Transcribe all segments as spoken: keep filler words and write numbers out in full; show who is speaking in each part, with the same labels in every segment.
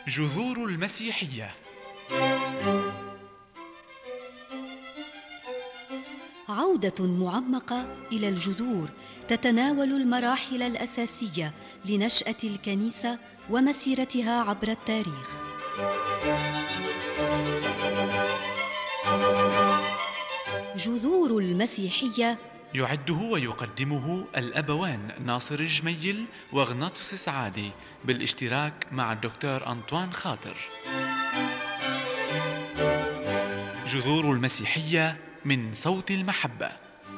Speaker 1: جذور المسيحية.
Speaker 2: عودة معمقة إلى الجذور تتناول المراحل الأساسية لنشأة الكنيسة ومسيرتها عبر التاريخ. جذور المسيحية
Speaker 1: يعده ويقدمه الأبوان ناصر الجميل وغناطس السعادي بالاشتراك مع الدكتور أنطوان خاطر. جذور المسيحية من صوت المحبة.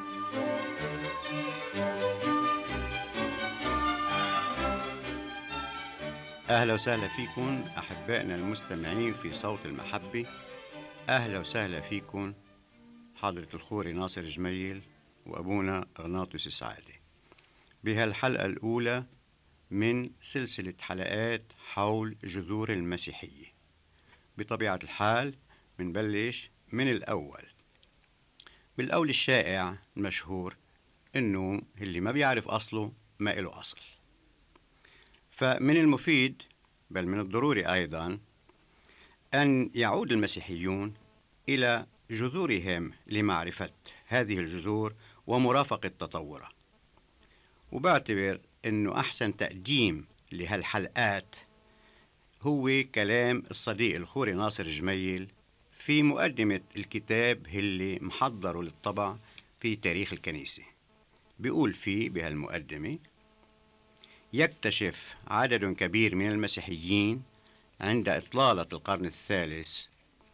Speaker 3: أهلا وسهلا فيكم أحبائنا المستمعين في صوت المحبة. أهلا وسهلا فيكم حضرة الخوري ناصر جميل وأبونا غناطس السعادي بهالحلقة الأولى من سلسلة حلقات حول جذور المسيحية. بطبيعة الحال منبلش من الأول. بالقول الشائع المشهور إنه اللي ما بيعرف أصله ما إله أصل، فمن المفيد بل من الضروري أيضا أن يعود المسيحيون إلى جذورهم لمعرفة هذه الجذور ومرافقة تطورها. وبعتبر أنه أحسن تقديم لهالحلقات هو كلام الصديق الخوري ناصر جميل في مقدمة الكتاب اللي محضره للطبع في تاريخ الكنيسة. بيقول فيه بهالمقدمة: يكتشف عدد كبير من المسيحيين عند إطلالة القرن الثالث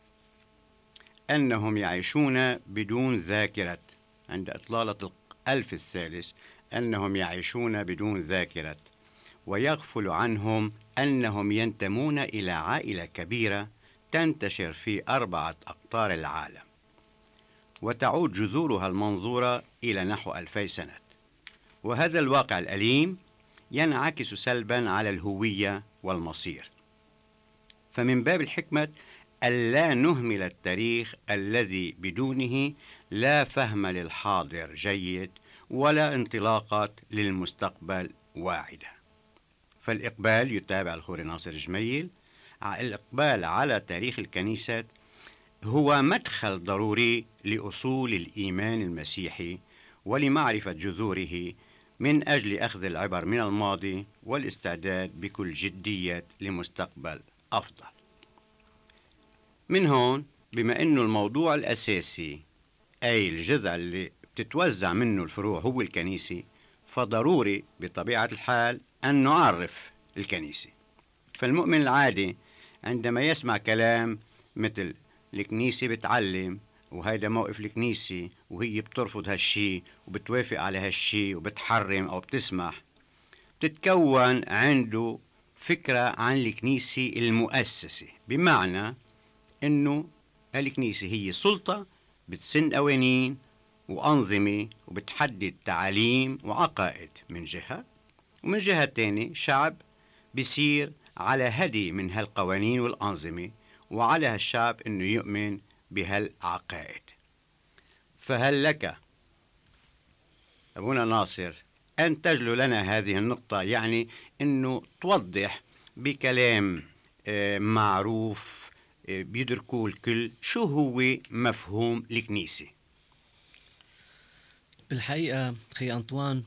Speaker 3: أنهم يعيشون بدون ذاكرة عند إطلالة الألف الثالث أنهم يعيشون بدون ذاكرة، ويغفل عنهم أنهم ينتمون إلى عائلة كبيرة تنتشر في أربعة أقطار العالم، وتعود جذورها المنظورة إلى نحو ألفي سنة. وهذا الواقع الأليم ينعكس سلبا على الهوية والمصير، فمن باب الحكمة ألا نهمل التاريخ الذي بدونه لا فهم للحاضر جيد ولا انطلاقات للمستقبل واعدة. فالإقبال يتابع الخوري ناصر جميل، الإقبال على تاريخ الكنيسة هو مدخل ضروري لأصول الإيمان المسيحي ولمعرفة جذوره من أجل أخذ العبر من الماضي والاستعداد بكل جدية لمستقبل أفضل. من هون بما أنه الموضوع الأساسي أي الجذع اللي بتتوزع منه الفروع هو الكنيسة، فضروري بطبيعة الحال أن نعرف الكنيسة. فالمؤمن العادي عندما يسمع كلام مثل الكنيسة بتعلم وهيدا موقف الكنيسة وهي بترفض هالشي وبتوافق على هالشي وبتحرم أو بتسمح، بتتكون عنده فكرة عن الكنيسة المؤسسة، بمعنى إنه الكنيسة هي سلطة بتسن قوانين وأنظمة وبتحدد تعاليم وعقائد من جهة، ومن جهة تانية شعب بيسير على هدي من هالقوانين والأنظمة، وعلى هالشعب إنه يؤمن بهالعقائد. فهل لك أبونا ناصر أن تجلو لنا هذه النقطة، يعني إنه توضح بكلام معروف بيدركوا الكل شو هو مفهوم الكنيسة؟
Speaker 4: بالحقيقة أخي أنطوان،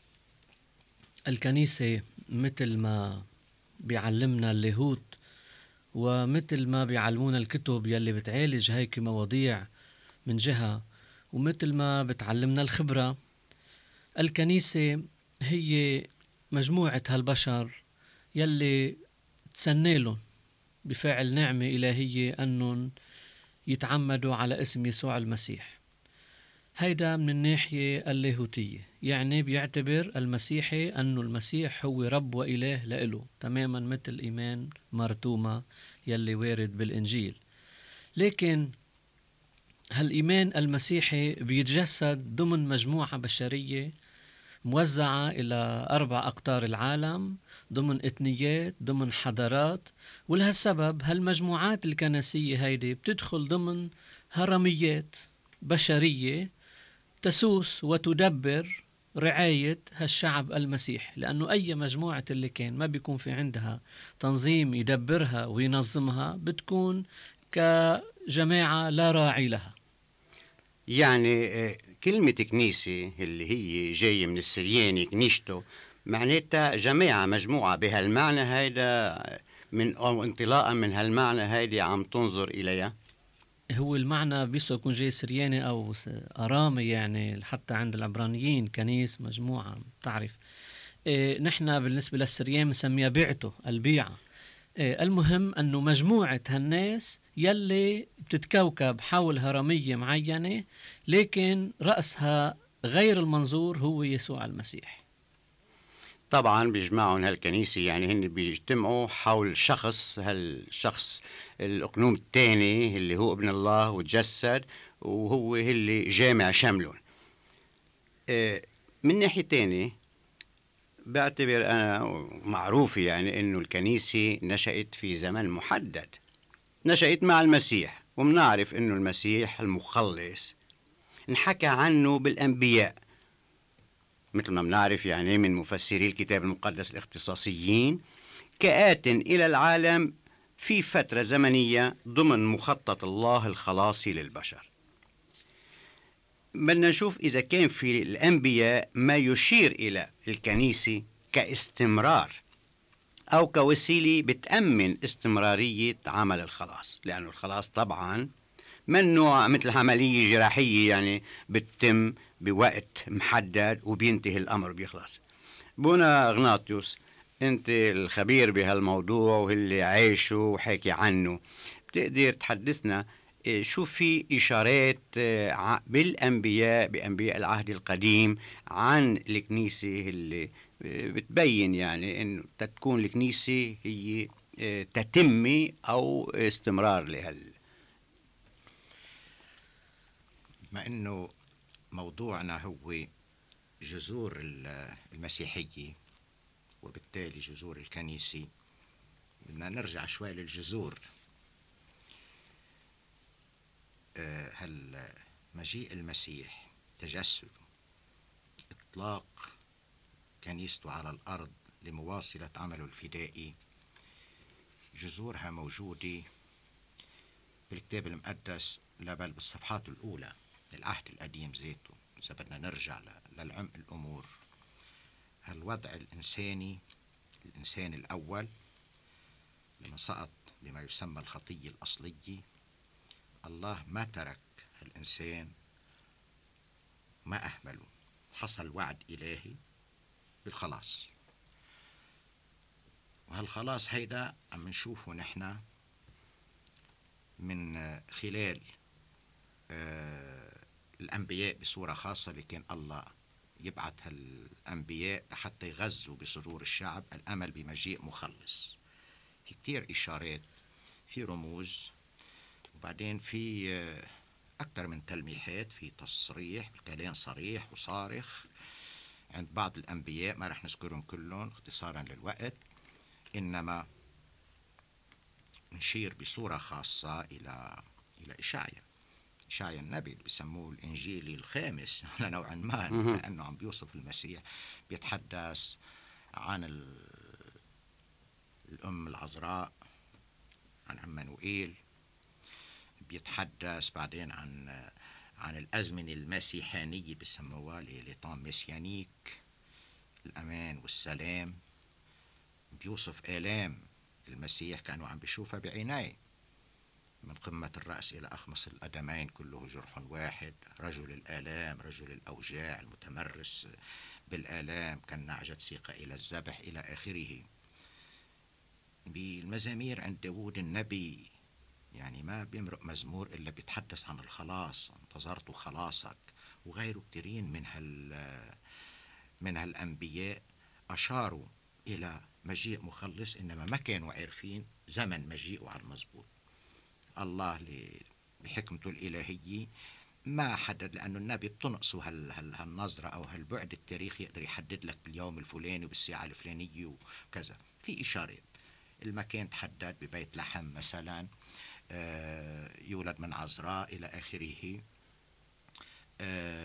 Speaker 4: الكنيسة مثل ما بيعلمنا اللاهوت ومثل ما بيعلمونا الكتب يلي بتعالج هيك مواضيع من جهة، ومثل ما بتعلمنا الخبرة، الكنيسة هي مجموعة هالبشر يلي تسنيلهم بفعل نعمة إلهية أنهم يتعمدوا على اسم يسوع المسيح. هيدا من الناحية اللاهوتية، يعني بيعتبر المسيحي أنه المسيح هو رب وإله لإله، تماما مثل إيمان مرتومة يلي وارد بالإنجيل. لكن هالإيمان المسيحي بيتجسد ضمن مجموعة بشرية موزعة إلى أربع أقطار العالم، ضمن إثنيات، ضمن حضارات، ولهالسبب هالمجموعات الكنسية هيدي بتدخل ضمن هرميات بشرية تسوس وتدبر رعاية هالشعب المسيح، لأنه أي مجموعة اللي كان ما بيكون في عندها تنظيم يدبرها وينظمها بتكون كجماعة لا راعي لها.
Speaker 3: يعني آه، كلمة كنيسة اللي هي جاية من السرياني كنيشتو معناتها جماعة مجموعة بهالمعنى هيدا، من أو انطلاقا من هالمعنى هيدي عم تنظر إليها.
Speaker 4: هو المعنى بيسو يكون جاي سرياني أو س- أرامي، يعني حتى عند العبرانيين كنيس مجموعة بتعرف. إيه نحن بالنسبة للسريان بنسميها بيعته البيعة. إيه المهم أنه مجموعة هالناس يلي بتتكوكب حول هرمية معينة، لكن رأسها غير المنظور هو يسوع المسيح.
Speaker 3: طبعا بيجمعهم هالكنيسة، يعني هن بيجتمعوا حول شخص، هالشخص الأقنوم الثاني اللي هو ابن الله وتجسد، وهو اللي جامع شملهم. آه، من ناحية تانية بعتبر أنا معروف يعني إنه الكنيسة نشأت في زمن محدد، نشأت مع المسيح، ومنعرف إنه المسيح المخلص انحكى عنه بالأنبياء، مثل ما بنعرف يعني من مفسري الكتاب المقدس الاختصاصيين، كآت إلى العالم في فترة زمنية ضمن مخطط الله الخلاصي للبشر. بدنا نشوف إذا كان في الأنبياء ما يشير إلى الكنيسة كاستمرار أو كوسيلة بتأمن استمرارية عمل الخلاص، لأنه الخلاص طبعا من نوع مثل عملية جراحية، يعني بتتم بوقت محدد وبينتهي الأمر بيخلص. بونا غناطيوس، أنت الخبير بهالموضوع واللي عايشه وحكي عنه، بتقدر تحدثنا إيه، شو في إشارات آه، ع- بالأنبياء بأنبياء العهد القديم عن الكنيسة اللي آه، بتبين يعني إنه تكون الكنيسة هي آه، تتمي أو استمرار لهال.
Speaker 5: بما أنه موضوعنا هو جذور ال- المسيحية وبالتالي جذور الكنيسة، بدنا نرجع شوي للجذور. آه، هل مجيء المسيح، تجسده، إطلاق كنيسته على الأرض لمواصلة عمله الفدائي، جذورها موجودة بالكتاب المقدس، لا بل بالصفحات الأولى للعهد القديم ذاته. إذا بدنا نرجع ل- للعمق الأمور، هالوضع الإنساني، الإنسان الأول لما سقط بما يسمى الخطية الأصلية، الله ما ترك الإنسان، ما أهمله، حصل وعد إلهي بالخلاص. وهالخلاص هيدا عم نشوفه نحن من آه، خلال آه، الأنبياء بصورة خاصة، لكن الله يبعث هالأنبياء حتى يغذوا بصدور الشعب الأمل بمجيء مخلص. في كتير إشارات، في رموز، وبعدين في آه، أكثر من تلميحات، في تصريح بكلام صريح وصارخ عند بعض الأنبياء، ما رح نذكرهم كلهم اختصارا للوقت، إنما نشير بصورة خاصة إلى إلى إشعيا. إشعيا النبي اللي بيسموه الإنجيلي الخامس على نوع ما،
Speaker 3: مهم.
Speaker 5: لأنه عم بيوصف المسيح، بيتحدث عن ال- الأم العذراء، عن عمانوئيل، بيتحدث بعدين عن عن الأزمنة المسيحانية بسموها ليطام ميسيانيك، الأمان والسلام. بيوصف آلام المسيح كانوا عم بيشوفها بعينيه، من قمة الرأس إلى أخمص القدمين كله جرح واحد، رجل الآلام، رجل الأوجاع، المتمرس بالآلام، كالنعجة سيق إلى الذبح، إلى آخره. بالمزامير عند داود النبي يعني ما بيمرق مزمور إلا بيتحدث عن الخلاص، انتظرت خلاصك، وغيره كثيرين من هال من هالأنبياء أشاروا إلى مجيء مخلص، إنما ما كانوا عارفين زمن مجيئه على المزبوط. الله ل- بحكمته الإلهية ما حدد، لأنه النبي بتنقصه هال هال هالنظرة أو هالبعد التاريخي يقدر يحدد لك باليوم الفلاني وبالساعة الفلانية وكذا. في إشارات، المكان تحدد ببيت لحم مثلا، آه، يولد من عذراء إلى آخره. آه،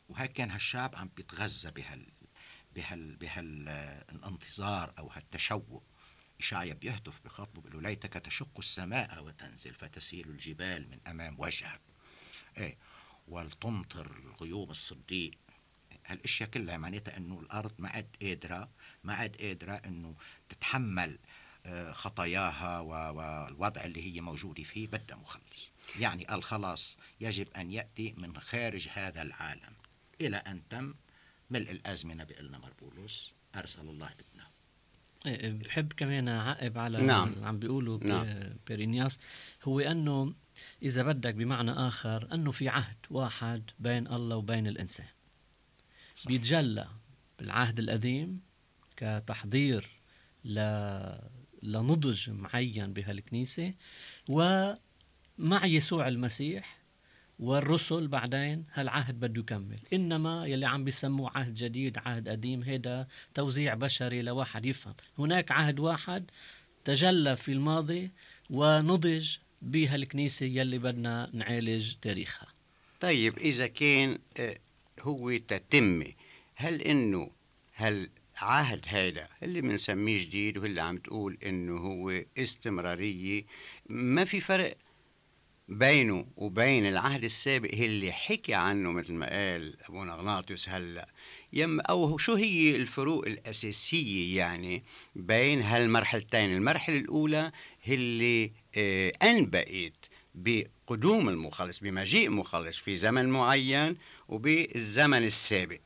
Speaker 5: وهيك كان هالشعب عم بيتغذى بهال بهال بهالانتظار او هالتشوق. إشعيا بيهتف بخاطبه بيقول له ليتك تشق السماء وتنزل فتسيل الجبال من أمام وجهك، إيه، ولتمطر الغيوم الصديق. هالاشياء كلها معناتها انه الارض ما عاد قادره ما عاد قادره انه تتحمل خطاياها والوضع اللي هي موجوده فيه، بدها مخلص. يعني الخلاص يجب ان ياتي من خارج هذا العالم الى ان تم ملء الازمنه. بقلنا مربولوس ارسل الله ابنه.
Speaker 4: بحب كمان اعقب على
Speaker 3: نعم.
Speaker 4: اللي عم بيقولوا
Speaker 3: نعم.
Speaker 4: بيرينياس، هو انه اذا بدك بمعنى اخر انه في عهد واحد بين الله وبين الانسان، صح. بيتجلى بالعهد القديم كتحضير ل... لنضج معين بهالكنيسة، ومع يسوع المسيح والرسل بعدين هالعهد بده يكمل. إنما يلي عم بيسموه عهد جديد عهد قديم هيدا توزيع بشري لواحد يفهم. هناك عهد واحد تجلى في الماضي ونضج بهالكنيسة يلي بدنا نعالج تاريخها.
Speaker 3: طيب إذا كان هو تتمي، هل إنه هل عهد هيدا اللي بنسميه جديد واللي عم تقول إنه هو استمرارية، ما في فرق بينه وبين العهد السابق اللي حكي عنه مثل ما قال أبونا أغناطيوس هلأ، يم أو شو هي الفروق الأساسية يعني بين هالمرحلتين؟ المرحلة الأولى اللي آه أنبأت بقدوم المخلص، بمجيء مخلص في زمن معين، وبالزمن السابق.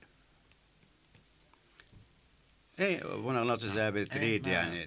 Speaker 3: ايه ابونا أغناطيوس إذا بتريد يعني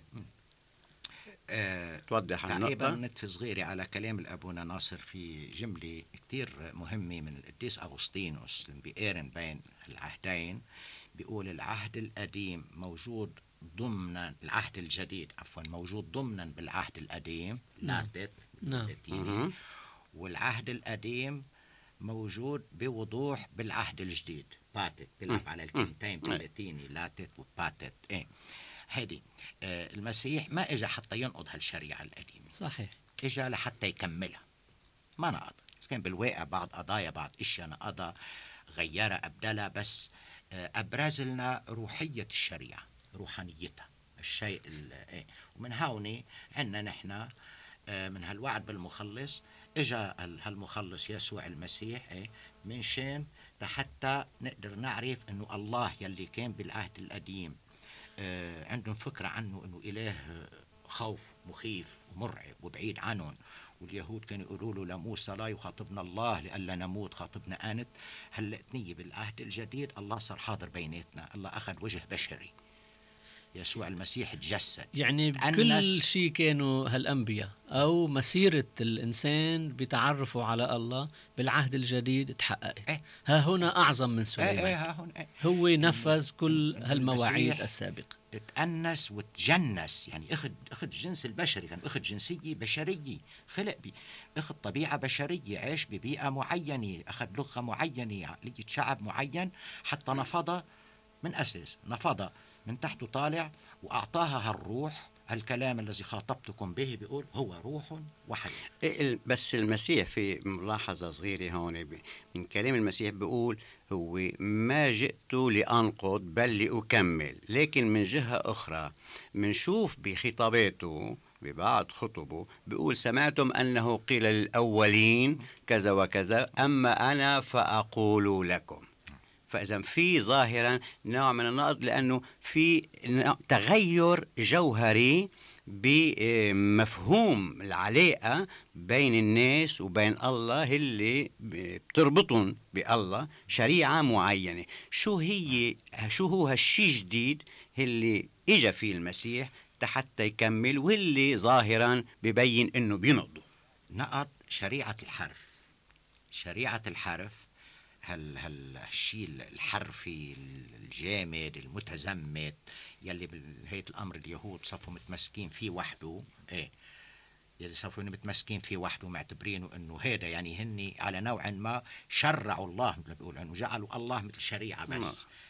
Speaker 5: أه
Speaker 3: توضح النقطة.
Speaker 5: تعقيبا نتف صغيري على كلام الأبونا ناصر في جملة كتير مهمة من القديس أغسطينوس اللي بيقارن بين العهدين. بيقول العهد القديم موجود ضمنا العهد الجديد عفوا موجود ضمنا بالعهد القديم، لاتت
Speaker 4: نعم،
Speaker 5: والعهد القديم موجود بوضوح بالعهد الجديد، باتت، بيلعب على الكلمتين باللاتيني لاتت وباتت. ايه هيدي آه المسيح ما اجى حتى ينقض هالشريعة القديمة،
Speaker 4: صحيح،
Speaker 5: اجى لحتى يكملها، ما نقض. كان بالواقع بعض قضايا بعض اشياء نقضها غيرها ابدلها، بس آه ابرز لنا روحية الشريعة، روحانيتها، الشيء ايه. ومن هون عندنا نحن آه من هالوعد بالمخلص، اجى هالمخلص يسوع المسيح ايه من شان حتى نقدر نعرف انه الله يلي كان بالعهد القديم آه عندهم فكرة عنه انه اله خوف مخيف ومرعب وبعيد عنهم، واليهود كانوا يقولوا له لموسى لا يخاطبنا الله لئلا نموت، خاطبنا آنت. هلأتني بالعهد الجديد الله صار حاضر بيناتنا، الله أخذ وجه بشري، يسوع المسيح تجسد.
Speaker 4: يعني كل شيء كانوا هالأنبياء أو مسيرة الإنسان بتعرفوا على الله بالعهد الجديد تحققت.
Speaker 5: إيه؟
Speaker 4: ها هنا أعظم من سليمان.
Speaker 5: إيه إيه ها هون إيه؟
Speaker 4: هو نفذ كل هالمواعيد السابقة،
Speaker 5: تأنس وتجنس، يعني أخذ أخذ الجنس البشري، كان أخذ جنسية بشرية، خلق بي أخذ طبيعة بشرية، عاش ببيئة معينة، أخذ لغة معينة، عقلية شعب معين، حتى نفض من أساس، نفض من تحت طالع وأعطاها هالروح. هالكلام الذي خاطبتكم به بيقول هو روح وحياة.
Speaker 3: بس المسيح في ملاحظة صغيرة هون من كلام المسيح بيقول هو ما جئت لأنقض بل لأكمل. لكن من جهة أخرى منشوف بخطاباته ببعض خطبه بيقول سمعتم أنه قيل للأولين كذا وكذا، أما أنا فأقول لكم. فإذا في ظاهرا نوع من النقد، لأنه في تغير جوهري بمفهوم العلاقة بين الناس وبين الله اللي بتربطهم بالله شريعة معينة. شو هي شو هو هالشي جديد اللي إجا فيه المسيح حتى يكمل، واللي ظاهرا ببين إنه بينقضه؟
Speaker 5: نقض شريعة الحرف. شريعة الحرف هال هالشيء الحرفي الجامد المتزمت يلي بهيئة الأمر اليهود صفوا متمسكين فيه وحده، إيه يلي صفوا متمسكين فيه وحده معتبرينه إنه هذا يعني هني على نوع ما شرعوا الله، مثل بيقول إنه جعلوا الله مثل شريعة بس.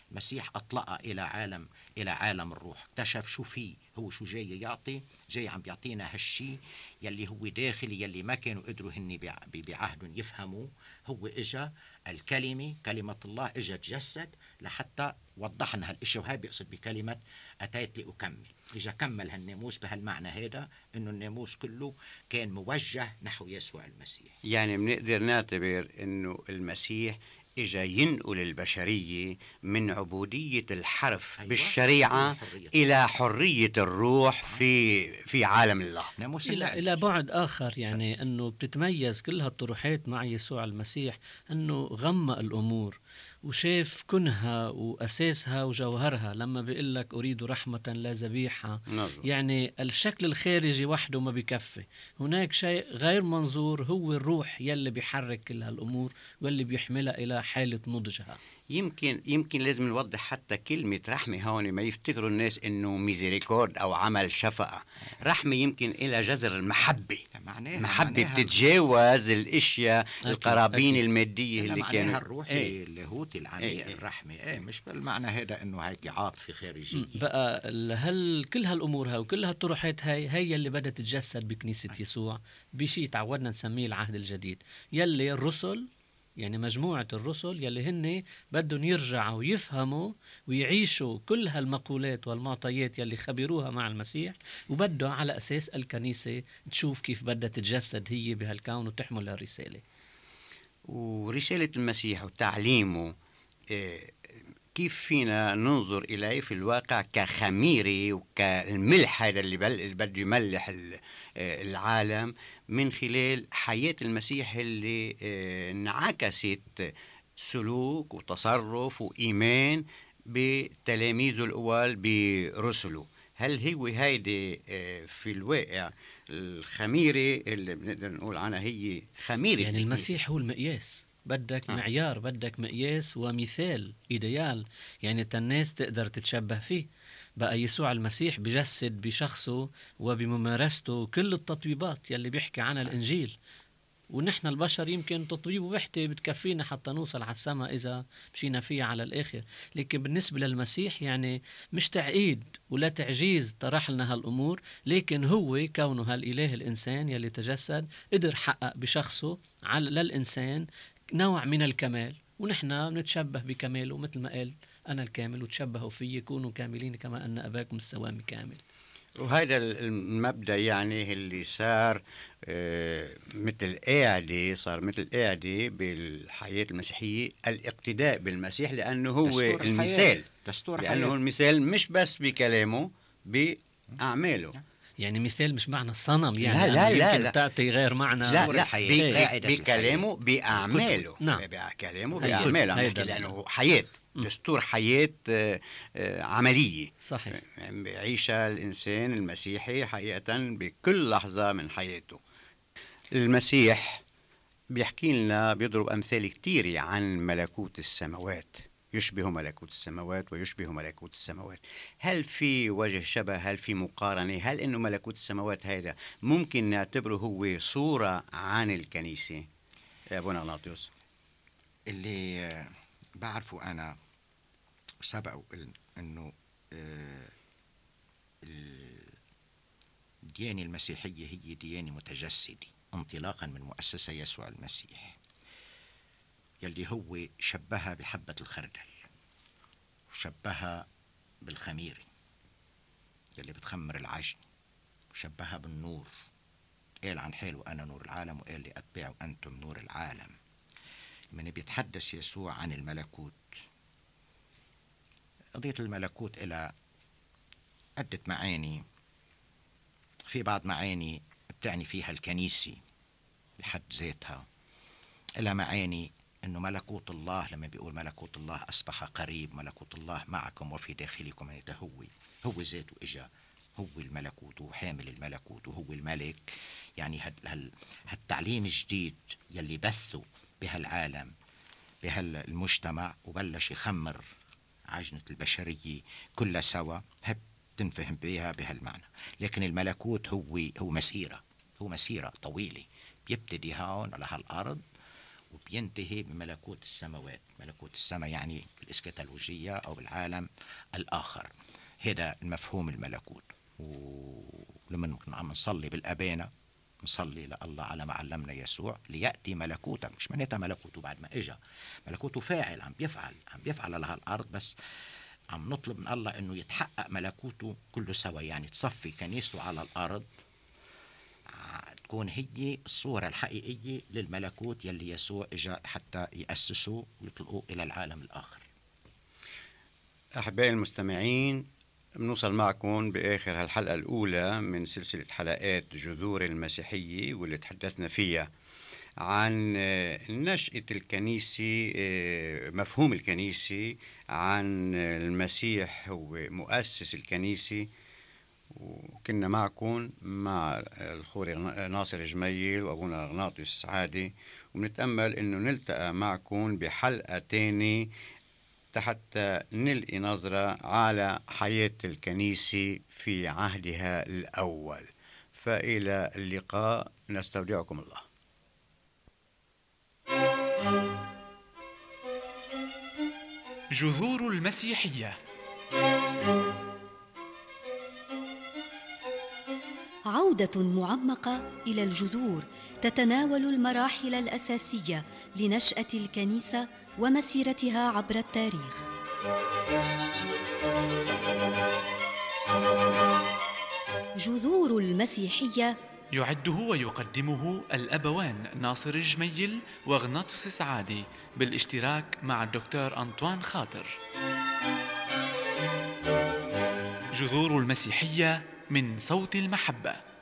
Speaker 5: المسيح أطلقها إلى عالم إلى عالم الروح، اكتشف شو فيه، هو شو جاي يعطي، جاي عم بيعطينا هالشي يلي هو داخلي، يلي ما كانوا قدروا هني بعهدهم يفهموا. هو إجا الكلمة، كلمة الله إجا تجسد لحتى وضح لنا هالإشي، وهي بيقصد بكلمة أتيت لأكمل. إجا كمل هالناموس بهالمعنى هذا، إنه الناموس كله كان موجه نحو يسوع المسيح.
Speaker 3: يعني بنقدر نعتبر إنه المسيح إجا ينقل البشرية من عبودية الحرف
Speaker 5: أيوة.
Speaker 3: بالشريعة
Speaker 5: حرية.
Speaker 3: إلى حرية الروح في في عالم الله.
Speaker 5: ناموس
Speaker 4: إلى
Speaker 5: الله.
Speaker 4: إلى بعد آخر، يعني أنه بتتميز كل هالطروحات مع يسوع المسيح أنه غمق الأمور وشاف كنها وأساسها وجوهرها. لما بيقول لك أريد رحمة لا ذبيحة،
Speaker 3: نظر.
Speaker 4: يعني الشكل الخارجي وحده ما بكفي، هناك شيء غير منظور، هو الروح يلي بيحرك كل هالأمور واللي بيحملها إلى حالة نضجها.
Speaker 3: يمكن يمكن لازم نوضح حتى كلمة رحمة هون، ما يفتكروا الناس إنه ميزيريكورد أو عمل شفقة. رحمة يمكن إلى جذر المحبة،
Speaker 5: معناها
Speaker 3: محبة
Speaker 5: معناها
Speaker 3: بتتجاوز الأشياء القرابين
Speaker 4: أكيد.
Speaker 3: المادية اللي
Speaker 5: معناها
Speaker 3: كانوا
Speaker 5: الروحي
Speaker 3: ايه.
Speaker 5: اللاهوتي العميق.
Speaker 3: ايه.
Speaker 5: الرحمة ايه، مش بالمعنى هذا انه هيك عاطفي خارجي.
Speaker 4: بقى هل كل هالامور هاي وكل هالطروحات هاي هي اللي بدها تتجسد بكنيسه يسوع بشيء تعودنا نسميه العهد الجديد، يلي الرسل، يعني مجموعة الرسل يلي هن بدهم يرجعوا ويفهموا ويعيشوا كل هالمقولات والمعطيات يلي خبروها مع المسيح، وبدهم على أساس الكنيسة تشوف كيف بدها تتجسد هي بهالكون وتحمل الرسالة.
Speaker 3: ورسالة المسيح وتعليمه كيف فينا ننظر إليه في الواقع كخميرة وكالملح هذا اللي بده يملح العالم، من خلال حياة المسيح اللي انعكست سلوك وتصرف وإيمان بتلاميذه الأول برسله. هل هو هيدي في الواقع الخميرة اللي بنقدر نقول عنها هي خميرة؟
Speaker 4: يعني المسيح هو المقياس، بدك
Speaker 3: آه.
Speaker 4: معيار، بدك مقياس ومثال إيديال، يعني الناس تقدر تتشبه فيه. بقى يسوع المسيح بجسد بشخصه وبممارسته كل التطويبات يلي بيحكي عنها الإنجيل، ونحن البشر يمكن تطويب وحدة بتكفينا حتى نوصل على السماء إذا مشينا فيها على الآخر. لكن بالنسبة للمسيح يعني مش تعقيد ولا تعجيز طرح لنا هالأمور، لكن هو كونه هالإله الإنسان يلي تجسد قدر حقق بشخصه على للإنسان نوع من الكمال، ونحن نتشبه بكماله مثل ما قال أنا الكامل وتشبهوا فيه كونوا كاملين كما أن أباكم السوام كامل.
Speaker 3: وهذا المبدأ يعني اللي صار آه مثل قاعدة، صار مثل قاعدة بالحياة المسيحية، الاقتداء بالمسيح، لأنه هو المثال،
Speaker 5: دستور
Speaker 3: لأنه
Speaker 5: حياة.
Speaker 3: هو المثال مش بس بكلامه، بأعماله.
Speaker 4: يعني مثال مش معنى الصنم، يعني
Speaker 3: لا لا لا, لا.
Speaker 4: تعطي غير معنى.
Speaker 3: لا لا
Speaker 5: الحياة.
Speaker 3: بكلامه بأعماله.
Speaker 4: نعم.
Speaker 3: بكلامه بأعماله، لأنه حياة، دستور حياة عملية
Speaker 4: صحيح
Speaker 3: بيعيشها الإنسان المسيحي حقيقة بكل لحظة من حياته. المسيح بيحكي لنا، بيضرب أمثال كتيرة عن ملكوت السماوات، يشبه ملكوت السماوات ويشبه ملكوت السماوات. هل في وجه شبه؟ هل في مقارنة؟ هل إنه ملكوت السماوات هذا ممكن نعتبره هو صورة عن الكنيسة؟ يا أبونا أغناطيوس.
Speaker 5: اللي بعرفه أنا سبق إنه الديانة المسيحية هي ديانة متجسدة انطلاقا من مؤسسة يسوع المسيح، يلي هو شبهها بحبة الخردل وشبهها بالخميرة يلي بتخمر العجن، وشبهها بالنور، قال عن حاله أنا نور العالم، وقال لي أتباعوا أنتم نور العالم. من بيتحدث يسوع عن الملكوت، قضية الملكوت إلى عدة معاني، في بعض معاني بتعني فيها الكنيسة بحد ذاتها، إلى معاني إنه ملكوت الله، لما بيقول ملكوت الله أصبح قريب، ملكوت الله معكم وفي داخلكم، يعني هو هو ذاته إجا، هو الملكوت وحامل الملكوت وهو الملك. يعني هالتعليم الجديد يلي بثه بهالعالم بهالمجتمع وبلش يخمر عجنة البشرية كلها سوا، هب تنفهم بها بهالمعنى. لكن الملكوت هو هو مسيرة، هو مسيرة طويلة، بيبتدي هون على هالأرض وبينتهي بملكوت السماوات. ملكوت السماء يعني بالإسكتولوجية أو بالعالم الآخر. هذا المفهوم الملكوت. ولما نكون عم نصلي بالأبانة نصلي لله على ما علمنا يسوع ليأتي ملكوتك، مش معناتها ملكوته بعد ما إجا، ملكوته فاعل، عم بيفعل عم بيفعل على هالأرض، بس عم نطلب من الله إنه يتحقق ملكوته كله سوا. يعني تصفي كنيسته على الأرض تكون هي الصورة الحقيقية للملكوت يلي يسوع إجا حتى يأسسه ويطلقوه إلى العالم الآخر.
Speaker 3: أحبائي المستمعين، بنوصل معكم بآخر هالحلقة الأولى من سلسلة حلقات جذور المسيحية، واللي تحدثنا فيها عن نشأة الكنيسة، مفهوم الكنيسة، عن المسيح ومؤسس الكنيسة. وكنا معكم مع الخوري ناصر جميل وأبونا غناطيوس السعادي، ونتأمل أنه نلتقى معكم بحلقة تاني حتى نلقي نظرة على حياة الكنيسة في عهدها الأول. فإلى اللقاء، نستودعكم الله.
Speaker 1: جذور المسيحية.
Speaker 2: عودة معمقة إلى الجذور تتناول المراحل الأساسية لنشأة الكنيسة ومسيرتها عبر التاريخ. جذور المسيحية
Speaker 1: يعده ويقدمه الأبوان ناصر الجميل وغناطيوس السعادي بالاشتراك مع الدكتور أنطوان خاطر. جذور المسيحية من صوت المحبة.